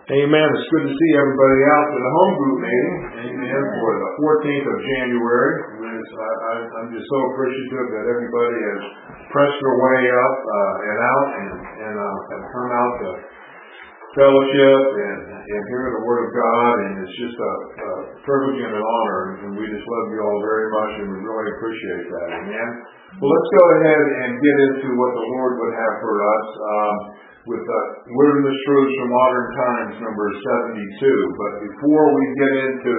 Amen. It's good to see everybody out for the home group meeting. Amen. For the 14th of January. I'm just so appreciative that everybody has pressed their way up and out and have come out to fellowship and hear the Word of God. And it's just a privilege and an honor. And we just love you all very much, and we really appreciate that. Amen. Well, let's go ahead and get into what the Lord would have for us. With Wilderness Truths from Modern Times, number 72. But before we get into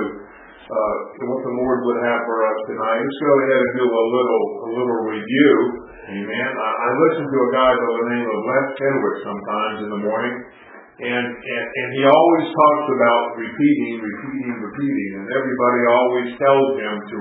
what the Lord would have for us tonight, let's go ahead and do a little review. Amen. I listen to a guy by the name of Les Kenwick sometimes in the morning, and he always talks about repeating, and everybody always tells him to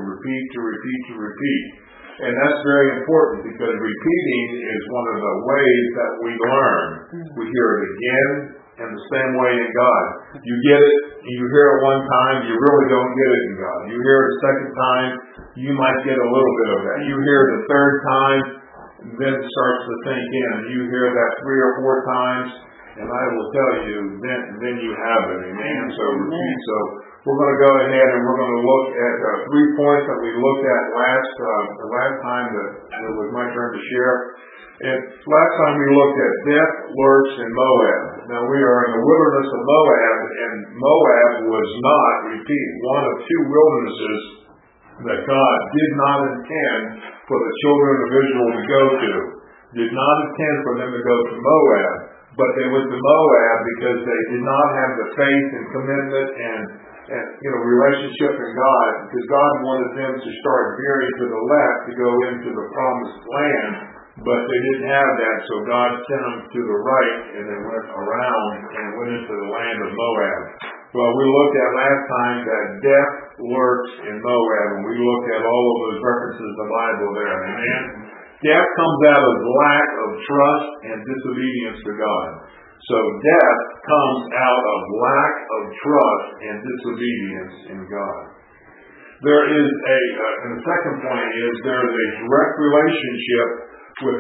repeat. And that's very important because repeating is one of the ways that we learn. We hear it again and the same way in God. You get it, you hear it one time, you really don't get it in God. You hear it a second time, you might get a little bit of that. You hear it a third time, then it starts to sink in. You hear that 3 or 4 times, and I will tell you, then you have it. Amen. So repeat. So we're going to go ahead and we're going to look at 3 points that we looked at the last time that it was my turn to share. And last time we looked at death lurks in Moab. Now we are in the wilderness of Moab, and Moab was not, repeat, one of 2 wildernesses that God did not intend for the children of Israel to go to. Did not intend for them to go to Moab, but they went to Moab because they did not have the faith and commitment and relationship in God, because God wanted them to start veering to the left to go into the promised land, but they didn't have that, so God sent them to the right, and they went around and went into the land of Moab. Well, we looked at last time that death lurks in Moab, and we looked at all of those references in the Bible there. Amen. Death comes out of lack of trust and disobedience to God. So death comes out of lack of trust and disobedience in God. There is and the second point is there is a direct relationship with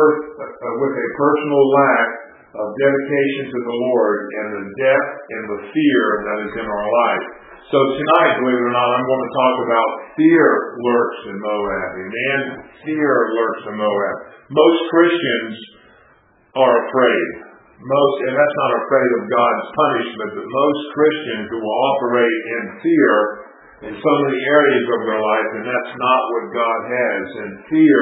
a personal lack of dedication to the Lord and the death and the fear that is in our life. So tonight, believe it or not, I'm going to talk about fear lurks in Moab. Amen. Fear lurks in Moab. Most Christians are afraid. And that's not afraid of God's punishment, but most Christians who will operate in fear in so many areas of their life, and that's not what God has. And fear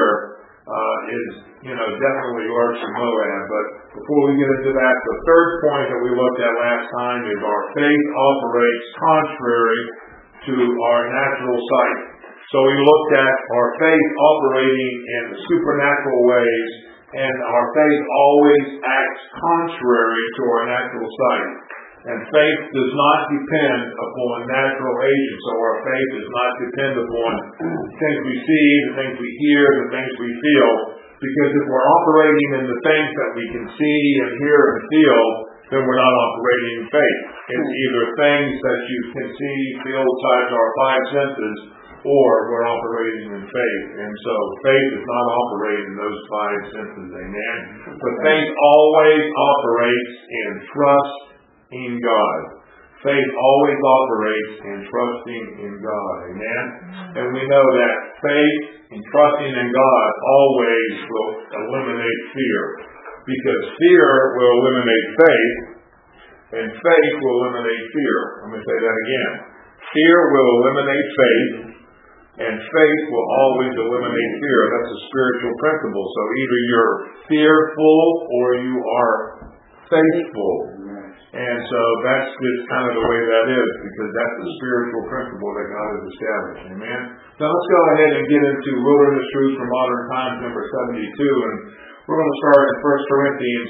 is, definitely lurks in Moab. But before we get into that, the third point that we looked at last time is our faith operates contrary to our natural sight. So we looked at our faith operating in supernatural ways, and our faith always acts contrary to our natural sight. And faith does not depend upon natural agents. So our faith does not depend upon the things we see, the things we hear, the things we feel. Because if we're operating in the things that we can see and hear and feel, then we're not operating in faith. It's either things that you can see, feel, touch, our 5 senses, or we're operating in faith. And so faith is not operating in those 5 senses. Amen. But faith always operates in trust in God. Faith always operates in trusting in God. Amen. And we know that faith and trusting in God always will eliminate fear. Because fear will eliminate faith, and faith will eliminate fear. I'm going to say that again. Fear will eliminate faith, and faith will always eliminate fear. That's a spiritual principle. So either you're fearful or you are faithful. And so that's just kind of the way that is, because that's the spiritual principle that God has established. Amen. Now let's go ahead and get into Wilderness Truths from Modern Times, number 72. And we're going to start in 1 Corinthians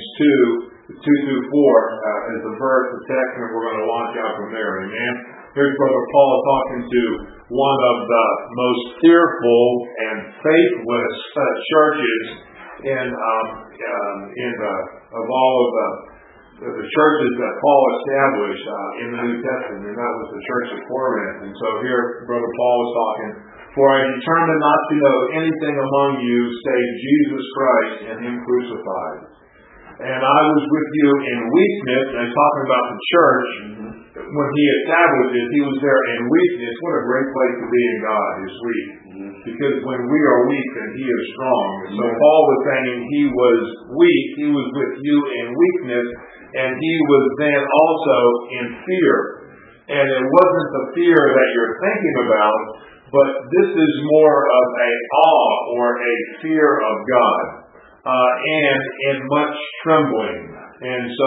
2 through 4 as the verse, the text, and we're going to launch out from there. Amen. Here's Brother Paul talking to one of the most fearful and faithless churches of all of the churches that Paul established in the New Testament, and that was the church of Corinth. And so here Brother Paul is talking, "For I determined not to know anything among you save Jesus Christ and Him crucified. And I was with you in weakness, and talking about the church, when he established it, he was there in weakness. What a great place to be in God, is weak. Because when we are weak, then he is strong. And so Paul was saying he was weak, he was with you in weakness, and he was then also in fear. And it wasn't the fear that you're thinking about, but this is more of a awe or a fear of God, and much trembling. And so,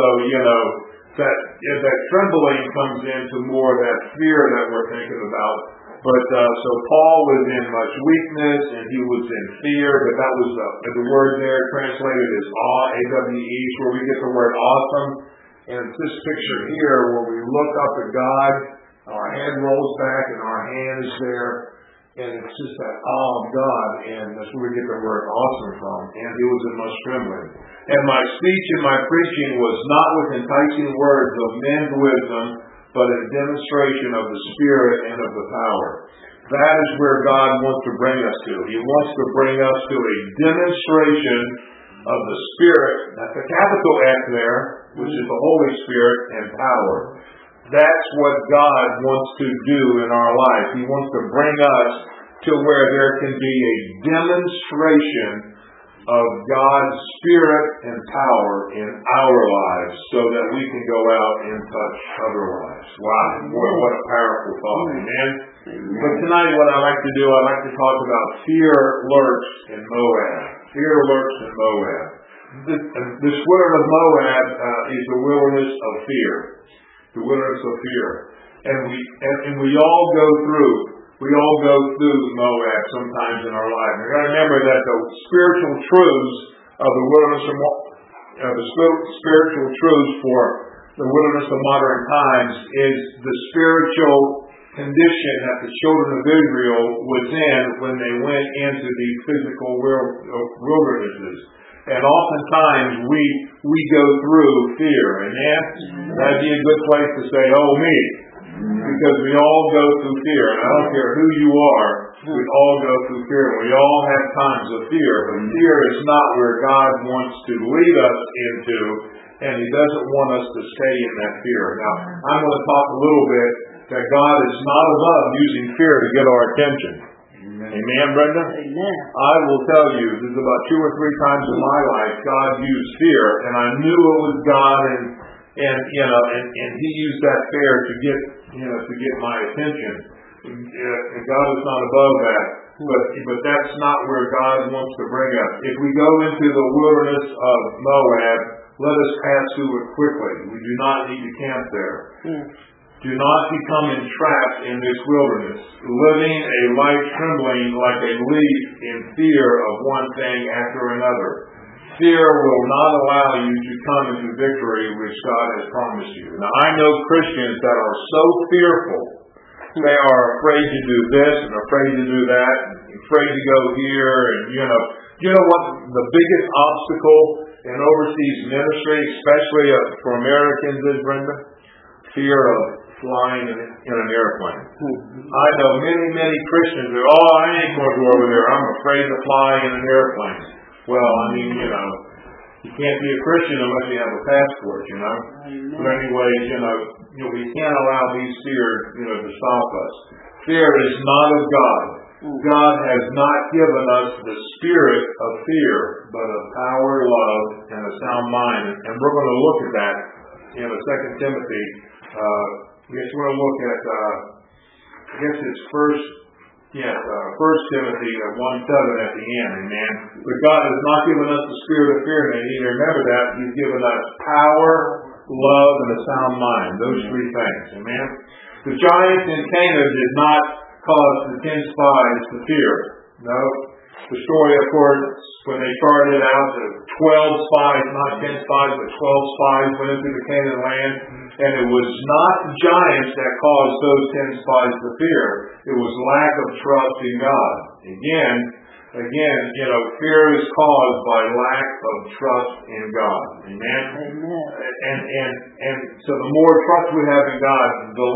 that trembling comes into more of that fear that we're thinking about. But so Paul was in much weakness and he was in fear, but that was the word there translated as awe, A-W-E, where we get the word awesome. And it's this picture here where we look up at God, our head rolls back and our hand is there, and it's just that awe of God, and that's where we get the word awesome from. And he was in much trembling. And my speech and my preaching was not with enticing words of men's wisdom, but a demonstration of the Spirit and of the power. That is where God wants to bring us to. He wants to bring us to a demonstration of the Spirit. That's a capital S there, which is the Holy Spirit, and power. That's what God wants to do in our life. He wants to bring us to where there can be a demonstration of God's Spirit and power in our lives so that we can go out and touch other lives. Wow, boy, what a powerful thought. Amen? But tonight what I like to do, I like to talk about fear lurks in Moab. Fear lurks in Moab. This wilderness of Moab is the wilderness of fear. The wilderness of fear. And we all go through Moab sometimes in our life. We've got to remember that the spiritual truths of the wilderness the spiritual truths for the wilderness of modern times is the spiritual condition that the children of Israel was in when they went into the physical wildernesses. And oftentimes we go through fear. Amen? That'd be a good place to say, oh me. Because we all go through fear. And I don't care who you are, we all go through fear. We all have times of fear. But fear is not where God wants to lead us into, and he doesn't want us to stay in that fear. Now, I'm going to talk a little bit that God is not above using fear to get our attention. Amen, Brenda? Amen. I will tell you, there's about 2 or 3 times in my life God used fear, and I knew it was God, and he used that fear to get my attention. And God is not above that, but that's not where God wants to bring us. If we go into the wilderness of Moab, let us pass through it quickly. We do not need to camp there. Do not become entrapped in this wilderness, living a life trembling like a leaf in fear of one thing after another. Fear will not allow you to come into victory which God has promised you. Now, I know Christians that are so fearful. They are afraid to do this and afraid to do that, and afraid to go here, and you know what the biggest obstacle in overseas ministry, especially for Americans, is, Brenda? Fear of flying in an airplane. I know many Christians who, I ain't going to go over there. I'm afraid to fly in an airplane. Well, I mean, you can't be a Christian unless you have a passport, But anyway, we can't allow these fears, to stop us. Fear is not of God. God has not given us the spirit of fear, but of power, love, and a sound mind. And we're going to look at that in 2 Timothy. I guess we're going to look at, it's 1 Timothy 1:7 at the end, amen. But God has not given us the spirit of fear, and you need to remember that. He's given us power, love, and a sound mind. Those 3 things, amen. The giants in Canaan did not cause the 10 spies to fear. No. The story, of course, when they started out, the 12 spies, not 10 spies, but 12 spies went into the Canaan land. And it was not the giants that caused those 10 spies to fear. It was lack of trust in God. Again, fear is caused by lack of trust in God. Amen? Amen. And so the more trust we have in God, the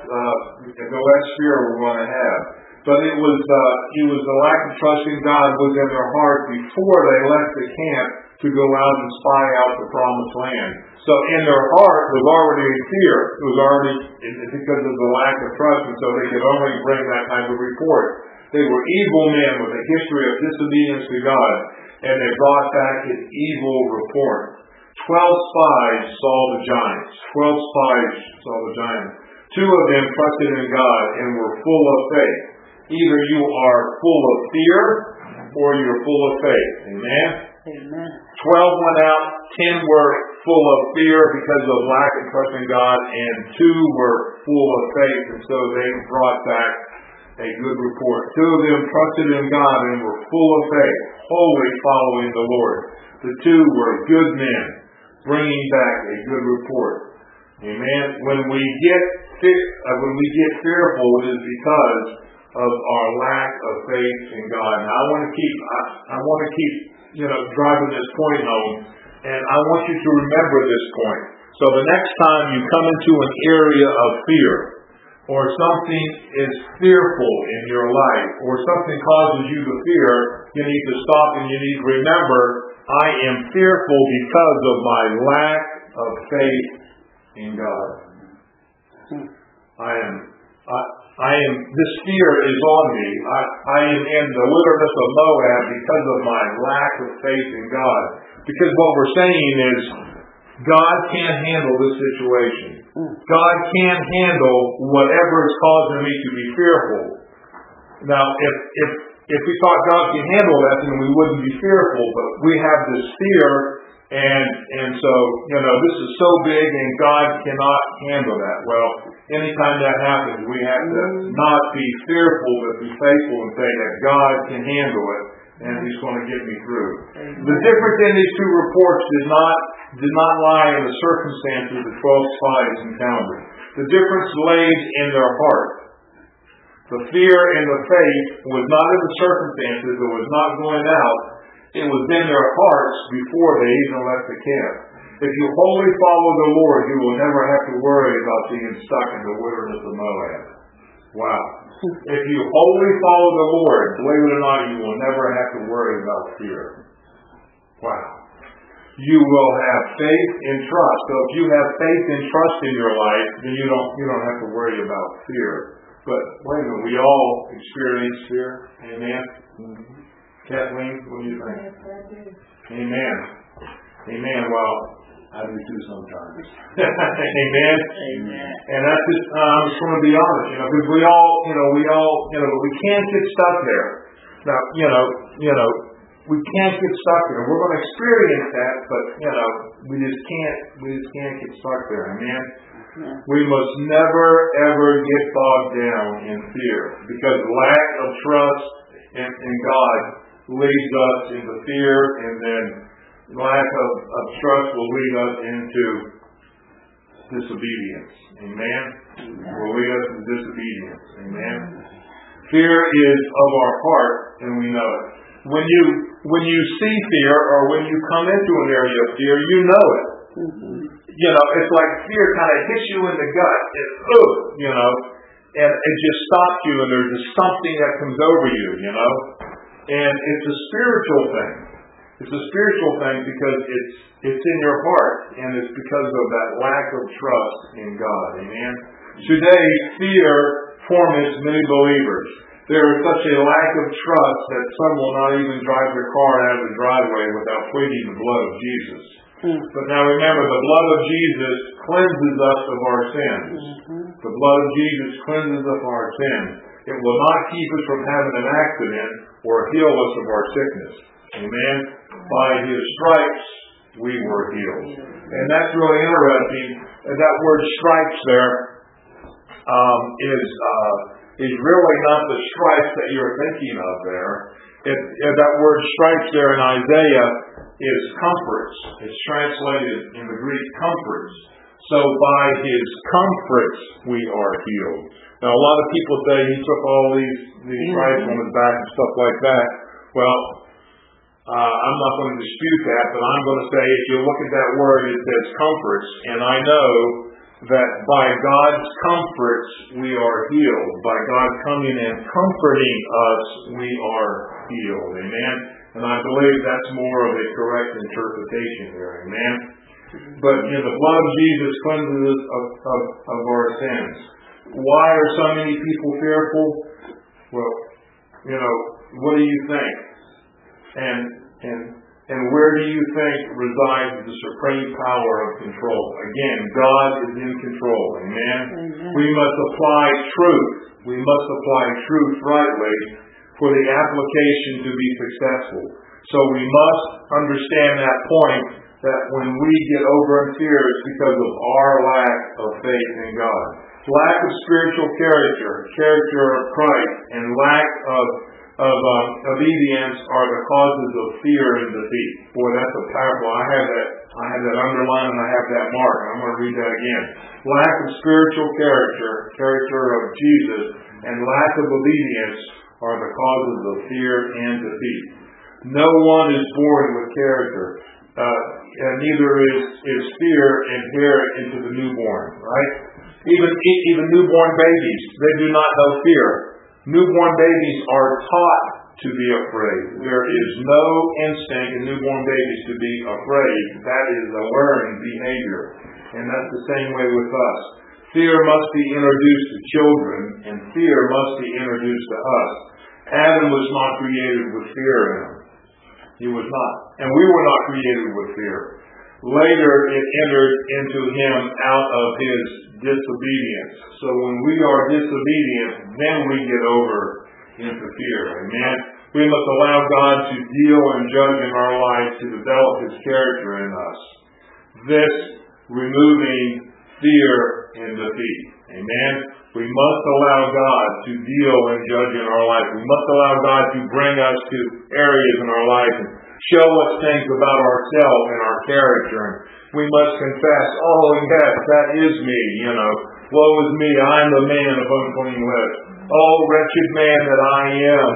less fear we're going to have. But it was the lack of trust in God was in their heart before they left the camp to go out and spy out the promised land. So in their heart was already fear. It was already because of the lack of trust, and so they could only bring that type of report. They were evil men with a history of disobedience to God, and they brought back an evil report. 12 spies saw the giants. 12 spies saw the giants. 2 of them trusted in God and were full of faith. Either you are full of fear or you're full of faith. Amen? Amen. 12 went out, 10 were full of fear because of lack of trust in God, and 2 were full of faith, and so they brought back a good report. 2 of them trusted in God and were full of faith, wholly following the Lord. The 2 were good men, bringing back a good report. Amen. When we get fearful, it is because of our lack of faith in God. Now, I want to keep driving this point home, and I want you to remember this point. So the next time you come into an area of fear, or something is fearful in your life, or something causes you to fear, you need to stop and you need to remember, I am fearful because of my lack of faith in God. This fear is on me. I am in the wilderness of Moab because of my lack of faith in God. Because what we're saying is, God can't handle this situation. God can't handle whatever is causing me to be fearful. Now, if we thought God can handle that, then we wouldn't be fearful. But we have this fear, and so this is so big, and God cannot handle that. Well, anytime that happens, we have to not be fearful, but be faithful and say that God can handle it, and He's going to get me through. The difference in these 2 reports did not lie in the circumstances the 12 spies encountered. The difference laid in their heart. The fear and the faith was not in the circumstances. It was not going out. It was in their hearts before they even left the camp. If you wholly follow the Lord, you will never have to worry about being stuck in the wilderness of Moab. Wow. If you wholly follow the Lord, believe it or not, you will never have to worry about fear. Wow. You will have faith and trust. So if you have faith and trust in your life, then you don't have to worry about fear. But wait a minute, we all experience fear. Amen. Kathleen, what do you think? Yes, I do. Amen. Amen. Well, I do too sometimes. Amen. Amen. And that's just, I'm just going to be honest, because we all, but we can't get stuck there. Now, we can't get stuck there. We're going to experience that, but we just can't get stuck there. Amen. Yeah. We must never ever get bogged down in fear, because lack of trust in God leads us into fear, and then lack of trust will lead us into disobedience. Amen. Will lead us to disobedience. Amen. Fear is of our heart, and we know it. When you see fear, or when you come into an area of fear, you know it. It's like fear kind of hits you in the gut. And it just stops you, and there's just something that comes over you, And it's a spiritual thing. It's a spiritual thing because it's in your heart, and it's because of that lack of trust in God. Amen. Today, fear torments many believers. There is such a lack of trust that some will not even drive their car out of the driveway without pleading the blood of Jesus. But now remember, the blood of Jesus cleanses us of our sins. The blood of Jesus cleanses us of our sins. It will not keep us from having an accident or heal us of our sickness. Amen. By His stripes we were healed. And that's really interesting. That word stripes there is really not the stripes that you're thinking of there. That word stripes there in Isaiah is comforts. It's translated in the Greek comforts. So by His comforts we are healed. Now a lot of people say He took all these stripes on His back and stuff like that. Well, I'm not going to dispute that, but I'm going to say if you look at that word, it says comforts, and I know that by God's comforts we are healed. By God coming and comforting us, we are healed. Amen. And I believe that's more of a correct interpretation here. Amen? But the blood of Jesus cleanses us of our sins. Why are so many people fearful? Well, what do you think? And where do you think resides the supreme power of control? Again, God is in control. Amen? Amen. We must apply truth. We must apply truth rightly for the application to be successful. So we must understand that point, that when we get over in fear, it's because of our lack of faith in God. Lack of spiritual character of Christ, and lack of obedience are the causes of fear and defeat. Boy, that's a powerful. I have that underlined and I have that marked. I'm going to read that again. Lack of spiritual character of Jesus, and lack of obedience are the causes of fear and defeat. No one is born with character, and neither is fear inherent into the newborn. Right? Even newborn babies, they do not know fear. Newborn babies are taught to be afraid. There is no instinct in newborn babies to be afraid. That is a learned behavior. And that's the same way with us. Fear must be introduced to children, and fear must be introduced to us. Adam was not created with fear in him. He was not. And we were not created with fear. Later, it entered into him out of his disobedience. So when we are disobedient, then we get over into fear. Amen? We must allow God to deal and judge in our lives to develop His character in us. This removing fear and defeat. Amen? We must allow God to deal and judge in our life. We must allow God to bring us to areas in our life and show us things about ourselves and our character. And we must confess, oh yes, that is me, Woe is me, I am the man of unclean lips. Oh, wretched man that I am,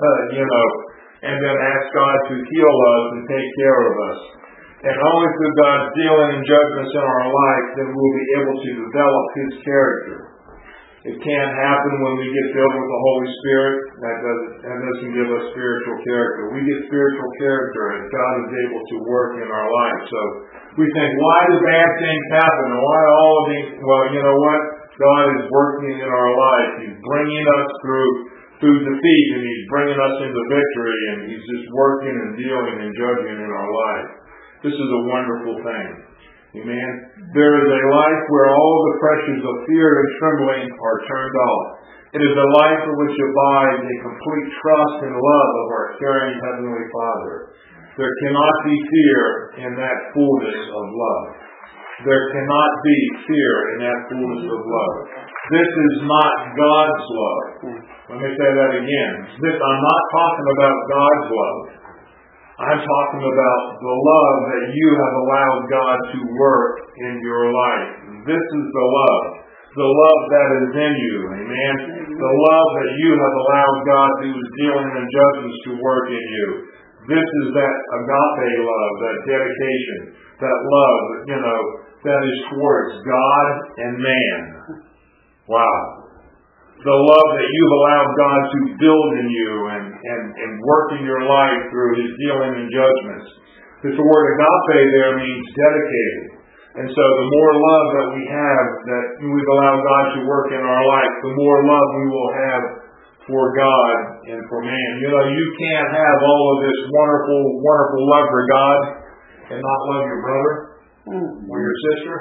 And then ask God to heal us and take care of us. And only through God's dealing and judgments in our life then we'll be able to develop His character. It can't happen when we get filled with the Holy Spirit. That doesn't give us spiritual character. We get spiritual character as God is able to work in our life. So we think, why do bad things happen? And why all of these? Well, you know what? God is working in our life. He's bringing us through defeat, and He's bringing us into victory, and He's just working and dealing and judging in our life. This is a wonderful thing. Amen. There is a life where all the pressures of fear and trembling are turned off. It is a life in which abides a complete trust and love of our caring Heavenly Father. There cannot be fear in that fullness of love. There cannot be fear in that fullness of love. This is not God's love. Let me say that again. I'm not talking about God's love. I'm talking about the love that you have allowed God to work in your life. This is the love that is in you, amen? The love that you have allowed God who is dealing in judgments to work in you. This is that agape love, that dedication, that love, that is towards God and man. Wow. The love that you've allowed God to build in you and work in your life through His dealing and judgments. The word agape there means dedicated. And so the more love that we have, that we've allowed God to work in our life, the more love we will have for God and for man. You can't have all of this wonderful, wonderful love for God and not love your brother or your sister.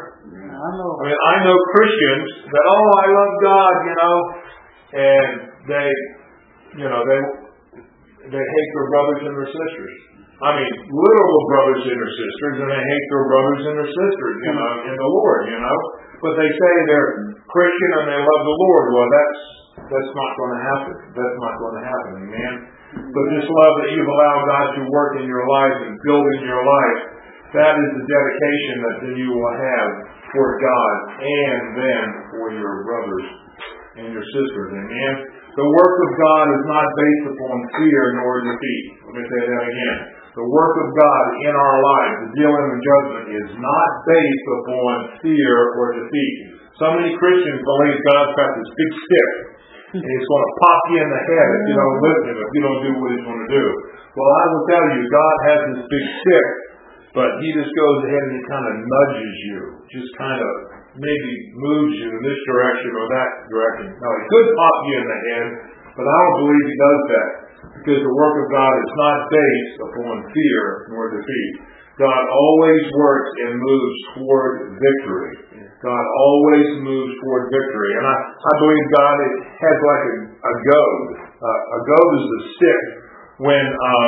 I know Christians that, I love God, and they hate their brothers and their sisters. Literal brothers and their sisters, and they hate their brothers and their sisters, in the Lord, But they say they're Christian and they love the Lord. Well, that's not going to happen. That's not going to happen, amen? But this love that you've allowed God to work in your life and build in your life, that is the dedication that then you will have for God and then for your brothers and your sisters. Amen? The work of God is not based upon fear nor defeat. Let me say that again. The work of God in our lives, the dealing and judgment, is not based upon fear or defeat. So many Christians believe God's got this big stick, and He's going to pop you in the head if you don't listen, if you don't do what He's going to do. Well, I will tell you, God has this big stick, but He just goes ahead and He kind of nudges you, just kind of maybe moves you in this direction or that direction. Now, He could pop you in the head, but I don't believe He does that, because the work of God is not based upon fear nor defeat. God always works and moves toward victory. God always moves toward victory. And I believe God has like a goad. A goad is the stick. When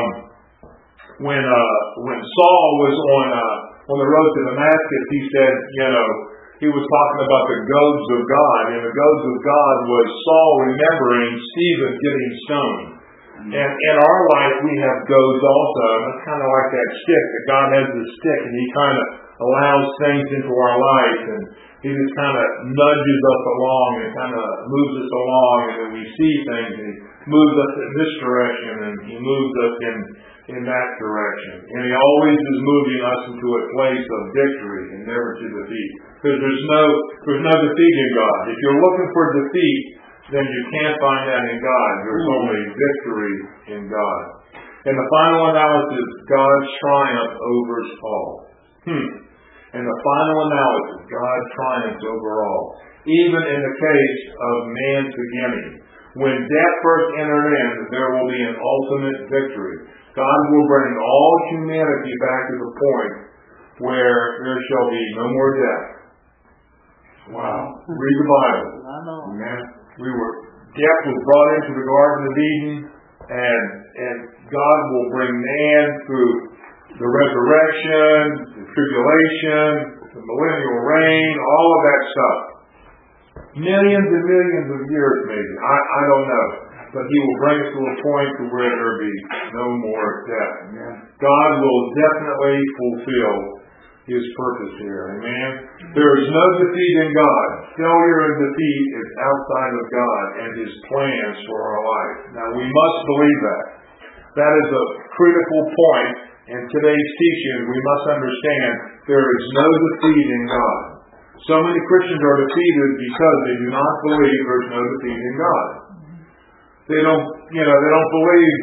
Saul was on the road to Damascus, he said, he was talking about the goads of God, and the goads of God was Saul remembering Stephen getting stoned. And in our life, we have goads also. And it's kind of like that stick. That God has this stick, and He kind of allows things into our life, and He just kind of nudges us along and kind of moves us along, and then we see things, and He moves us in this direction, and He moves us in that direction. And He always is moving us into a place of victory and never to defeat. Because there's no defeat in God. If you're looking for defeat, then you can't find that in God. There's only victory in God. And the final analysis, God's triumph over all. And the final analysis, God's triumph over all. Even in the case of man's beginning. When death first entered in, there will be an ultimate victory. God will bring all humanity back to the point where there shall be no more death. Wow. Read the Bible. Amen. Death was brought into the Garden of Eden, and God will bring man through the resurrection, the tribulation, the millennial reign, all of that stuff. Millions and millions of years maybe. I don't know. But He will bring us to a point to where there will be no more death. God will definitely fulfill His purpose here. Amen. There is no defeat in God. Failure and defeat is outside of God and His plans for our life. Now we must believe that. That is a critical point in today's teaching. We must understand there is no defeat in God. So many Christians are defeated because they do not believe there's no defeat in God. They don't believe,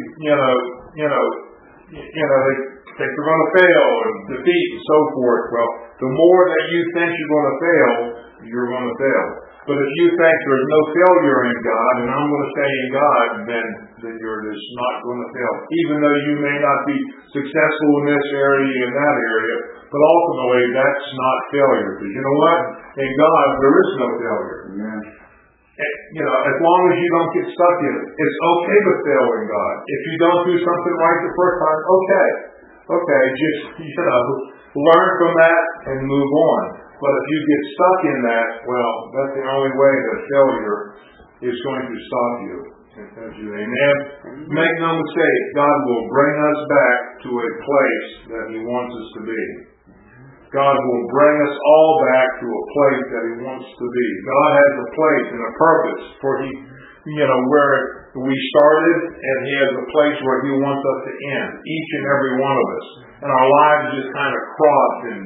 they think they're going to fail and defeat and so forth. Well, the more that you think you're going to fail, you're going to fail. But if you think there's no failure in God and I'm going to stay in God, then you're just not going to fail. Even though you may not be successful in this area, in that area, but ultimately that's not failure. Because you know what? In God, there is no failure. Amen. As long as you don't get stuck in it. It's okay to fail in God. If you don't do something right the first time, okay, just, learn from that and move on. But if you get stuck in that, well, that's the only way that failure is going to stop you. Amen. Make no mistake, God will bring us back to a place that He wants us to be. God will bring us all back to a place that He wants to be. God has a place and a purpose for where we started, and He has a place where He wants us to end, each and every one of us. And our lives just kind of cross and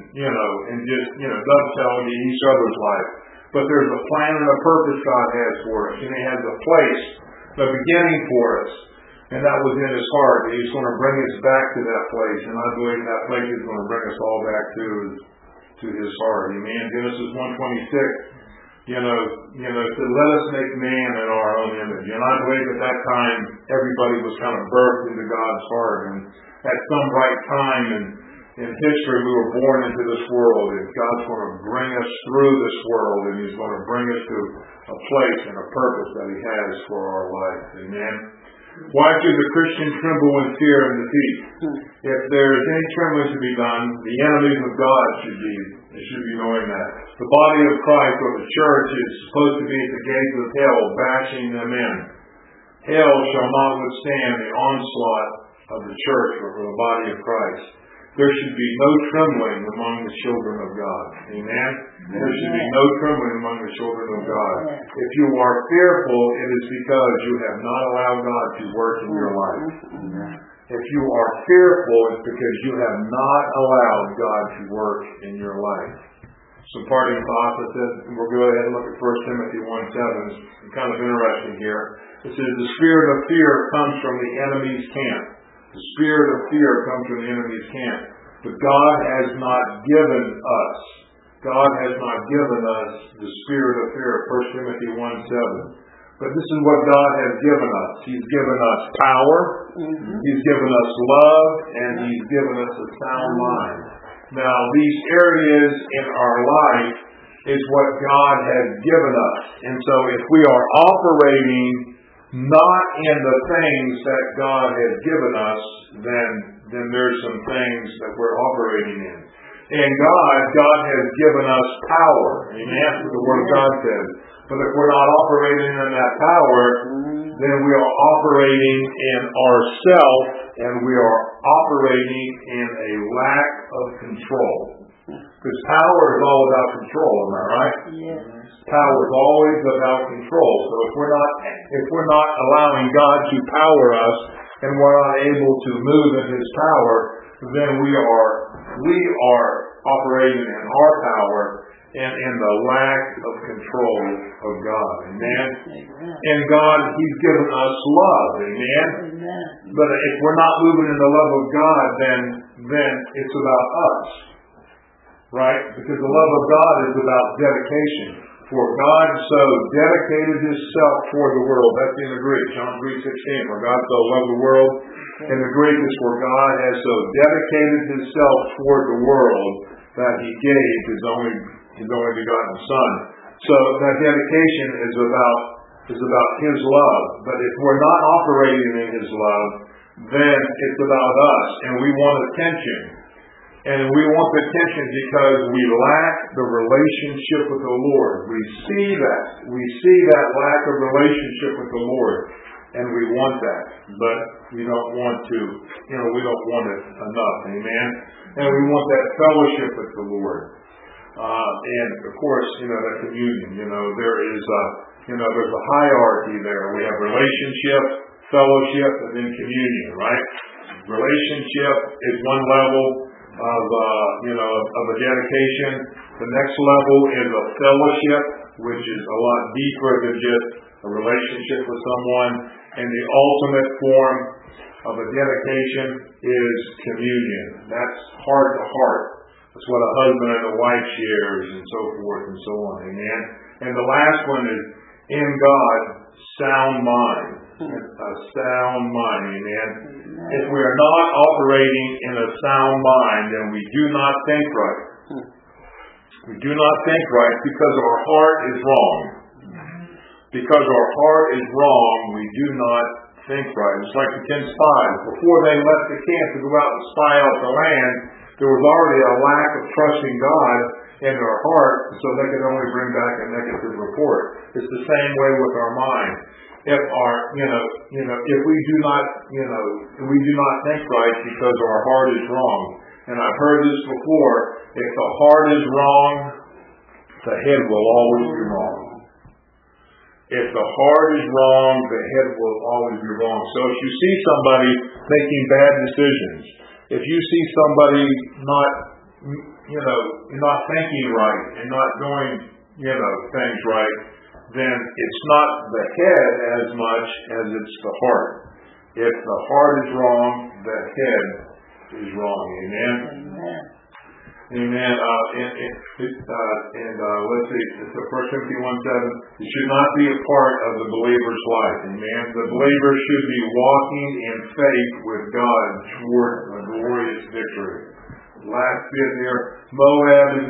dovetail into each other's life. But there's a plan and a purpose God has for us, and He has a place, the beginning for us. And that was in His heart. He's going to bring us back to that place. And I believe that place is going to bring us all back to His heart. Amen. Genesis 1:26. Said, let us make man in our own image. And I believe at that time, everybody was kind of birthed into God's heart. And at some right time in history, we were born into this world. And God's going to bring us through this world. And He's going to bring us to a place and a purpose that He has for our life. Amen. Why should the Christian tremble in fear and defeat? If there is any trembling to be done, the enemies of God should be knowing that. The body of Christ or the church is supposed to be at the gates of hell, bashing them in. Hell shall not withstand the onslaught of the church or the body of Christ. There should be no trembling among the children of God. Amen? There should be no trembling among the children of God. If you are fearful, it is because you have not allowed God to work in your life. If you are fearful, it's because you have not allowed God to work in your life. Some parting thoughts. We'll go ahead and look at 1 Timothy 1:7. It's kind of interesting here. It says, the spirit of fear comes from the enemy's camp. The spirit of fear comes from the enemy's camp. But God has not given us the spirit of fear. 1 Timothy 1:7. But this is what God has given us. He's given us power, He's given us love, and He's given us a sound mind. Now, these areas in our life is what God has given us. And so if we are operating not in the things that God has given us, then there's some things that we're operating in. And God has given us power. Amen. That's what the Word of God says. But if we're not operating in that power, then we are operating in ourselves, and we are operating in a lack of control. Because power is all about control, am I right? Yes. Power is always about control. So if we're not allowing God to power us, and we're not able to move in His power, then we are operating in our power and in the lack of control of God. Amen? Amen. And God, He's given us love. Amen? Amen. But if we're not moving in the love of God, then it's about us. Right? Because the love of God is about dedication. For God so dedicated Himself toward the world. That's in the Greek. John 3:16. For God so loved the world. In the Greek is for God has so dedicated Himself toward the world that He gave His only begotten Son. So that dedication is about His love. But if we're not operating in His love, then it's about us. And we want attention. And we want the attention because we lack the relationship with the Lord. We see that lack of relationship with the Lord. And we want that. But we don't want it enough. Amen? And we want that fellowship with the Lord. And of course, that communion, there's a hierarchy there. We have relationship, fellowship, and then communion, right? Relationship is one level of a dedication. The next level is a fellowship, which is a lot deeper than just a relationship with someone. And the ultimate form of a dedication is communion. That's heart to heart. That's what a husband and a wife shares, and so forth and so on. Amen. And the last one is in God, sound mind. A sound mind. Amen. If we are not operating in a sound mind, then we do not think right. We do not think right because our heart is wrong. Because our heart is wrong, we do not think right. It's like the 10 spies. Before they left the camp to go out and spy out the land, there was already a lack of trusting God in their heart, so they could only bring back a negative report. It's the same way with our mind. If if we do not think right because our heart is wrong. And I've heard this before, if the heart is wrong, the head will always be wrong. If the heart is wrong, the head will always be wrong. So if you see somebody making bad decisions, if you see somebody not thinking right and not doing, things right, then it's not the head as much as it's the heart. If the heart is wrong, the head is wrong. Amen? Amen. Let's see. It's 1 Timothy 1:7. It should not be a part of the believer's life. Amen. The believer should be walking in faith with God toward a glorious victory. Last bit here. Moab is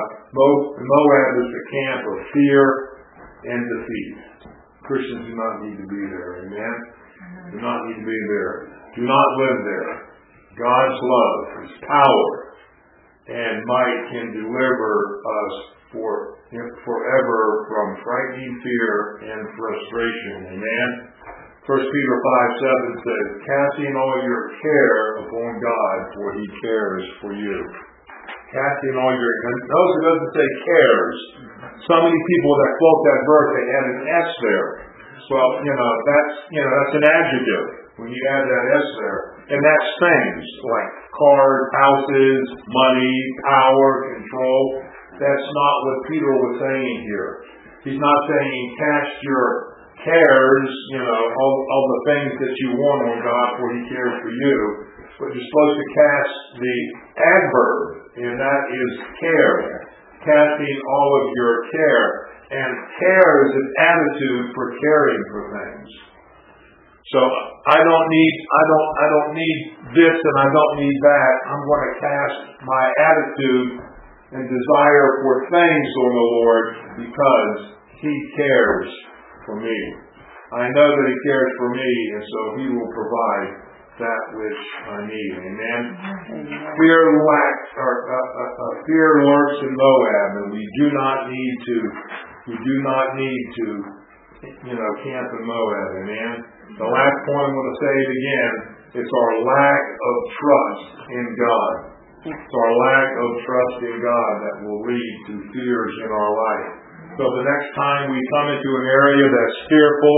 the camp of fear and defeat. Christians do not need to be there. Amen. Do not need to be there. Do not live there. God's love, His power, and might can deliver us forever from frightening fear and frustration. Amen. 1 Peter 5:7 says, casting all your care upon God, for He cares for you. Casting all your... Notice it doesn't say cares. So many people that quote that verse, they add an S there. Well, that's an adjective when you add that S there. And that's things like cars, houses, money, power, control. That's not what Peter was saying here. He's not saying cast cares, all the things that you want on God, for He cares for you. But you're supposed to cast the adverb, and that is care. Casting all of your care. And care is an attitude for caring for things. So I don't need this and I don't need that. I'm going to cast my attitude and desire for things on the Lord because He cares for me. I know that He cares for me, and so He will provide that which I need. Amen. Fear lurks in Moab, and we do not need to camp in Moab. Amen. The last point, I'm going to say it again, it's our lack of trust in God. It's our lack of trust in God that will lead to fears in our life. So the next time we come into an area that's fearful,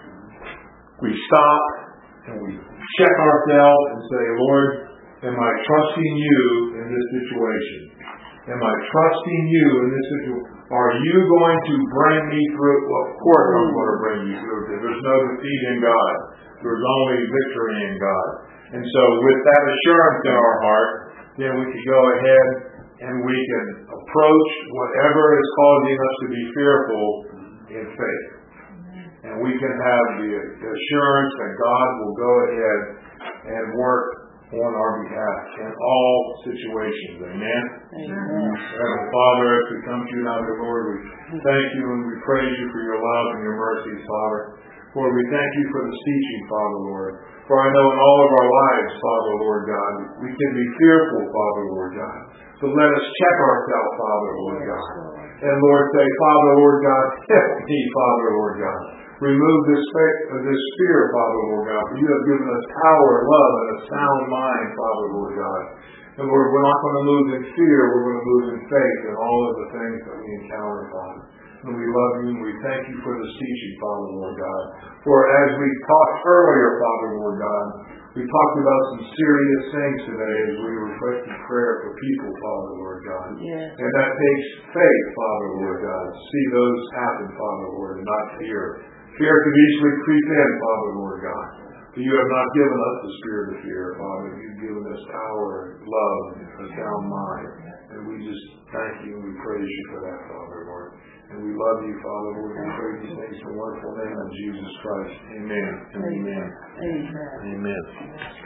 we stop and we check ourselves and say, Lord, am I trusting You in this situation? Am I trusting You in this situation? Are You going to bring me through? Well, of course I'm going to bring you through, because there's no defeat in God. There's only victory in God. And so with that assurance in our heart, then we can go ahead and we can approach whatever is causing us to be fearful in faith. And we can have the assurance that God will go ahead and work on our behalf in all situations. Amen? Amen. Heavenly Father, as we come to You now, dear Lord, we thank You and we praise You for Your love and Your mercies, Father. Lord, we thank You for this teaching, Father, Lord. For I know in all of our lives, Father, Lord God, we can be fearful, Father, Lord God. So let us check ourselves, Father, Lord God. And Lord, say, Father, Lord God, help me, Father, Lord God. Remove this fear, Father, Lord God. For You have given us power, love, and a sound mind, Father, Lord God. And Lord, we're not going to move in fear. We're going to move in faith in all of the things that we encounter, Father. And we love You and we thank You for this teaching, Father, Lord God. For as we talked earlier, Father, Lord God, we talked about some serious things today as we requested prayer for people, Father, Lord God. Yes. And that takes faith, Father, Lord God, to see those happen, Father, Lord, and not fear. Fear could easily creep in, Father, Lord God. For You have not given us the spirit of fear, Father. You've given us power, love, and a sound mind. And we just thank You and we praise You for that, Father, Lord. And we love You, Father, Lord. We pray these things in the wonderful name of Jesus Christ. Amen. And amen. Amen. Amen.